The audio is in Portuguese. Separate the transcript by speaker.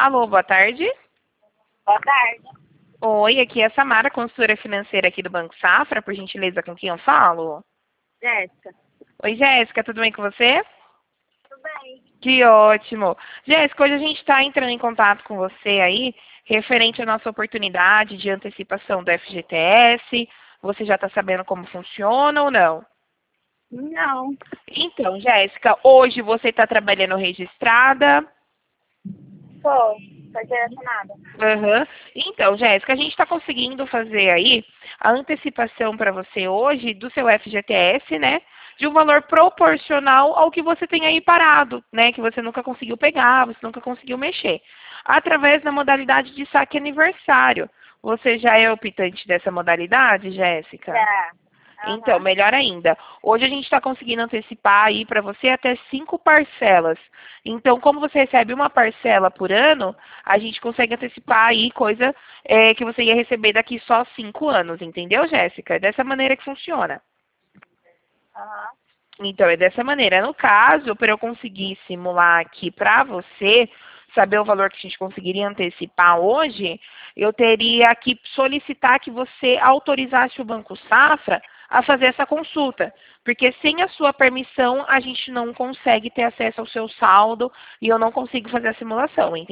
Speaker 1: Alô, boa tarde.
Speaker 2: Boa tarde.
Speaker 1: Oi, aqui é a Samara, consultora financeira aqui do Banco Safra, por gentileza, com quem eu falo?
Speaker 2: Jéssica.
Speaker 1: Oi, Jéssica, tudo bem com você?
Speaker 2: Tudo bem?
Speaker 1: Que ótimo. Jéssica, hoje a gente está entrando em contato com você aí, referente à nossa oportunidade de antecipação do FGTS. Você já está sabendo como funciona ou não?
Speaker 2: Não.
Speaker 1: Então, Jéssica, hoje você está trabalhando registrada?
Speaker 2: Foi direcionada.
Speaker 1: Aham. Então, Jéssica, a gente está conseguindo fazer aí a antecipação para você hoje do seu FGTS, né? De um valor proporcional ao que você tem aí parado, né? Que você nunca conseguiu pegar, você nunca conseguiu mexer. Através da modalidade de saque aniversário. Você já é optante dessa modalidade, Jéssica?
Speaker 2: Já.
Speaker 1: Então, melhor ainda. Hoje a gente está conseguindo antecipar aí para você até 5 parcelas. Então, como você recebe uma parcela por ano, a gente consegue antecipar aí coisa que você ia receber daqui só 5 anos, entendeu, Jéssica? É dessa maneira que funciona.
Speaker 2: Aham.
Speaker 1: Então, é dessa maneira. No caso, para eu conseguir simular aqui para você, saber o valor que a gente conseguiria antecipar hoje, eu teria que solicitar que você autorizasse o Banco Safra a fazer essa consulta. Porque sem a sua permissão, a gente não consegue ter acesso ao seu saldo e eu não consigo fazer a simulação, entendeu?